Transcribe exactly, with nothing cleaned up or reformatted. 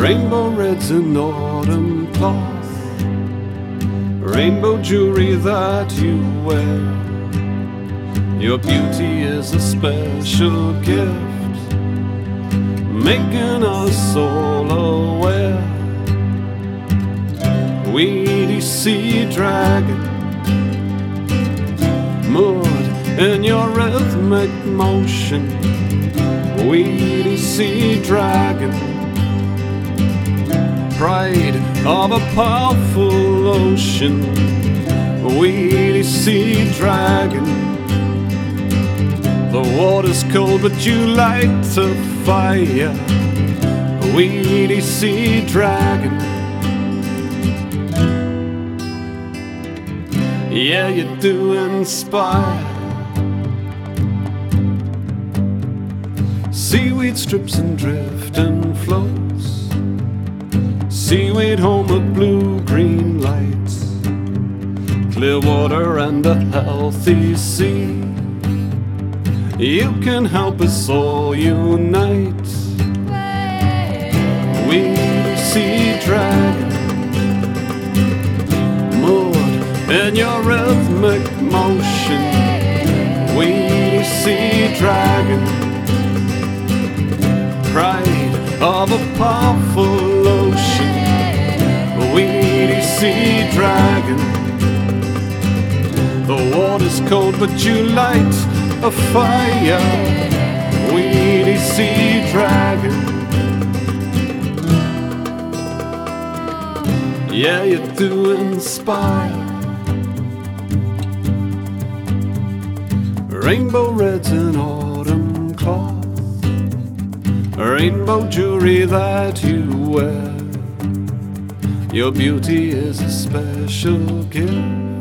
Rainbow reds in autumn cloth, rainbow jewelry that you wear. Your beauty is a special gift, making us all aware. Weedy sea dragon, mood in your rhythmic motion. Weedy sea dragon, pride of a powerful ocean. Weedy sea dragon, the water's cold but you light a fire. Weedy sea dragon, yeah, you do inspire. Seaweed strips and drift and floats, seaweed home of blue-green lights, clear water and a healthy sea. You can help us all unite. Weedy sea dragon, moored in your rhythmic motion. Weedy sea dragon, pride of a powerful ocean. Weedy sea dragon, the water's cold but you light a fire. Weedy sea dragon, yeah, you do inspire. Rainbow reds in autumn cloth, rainbow jewelry that you wear. Your beauty is a special gift,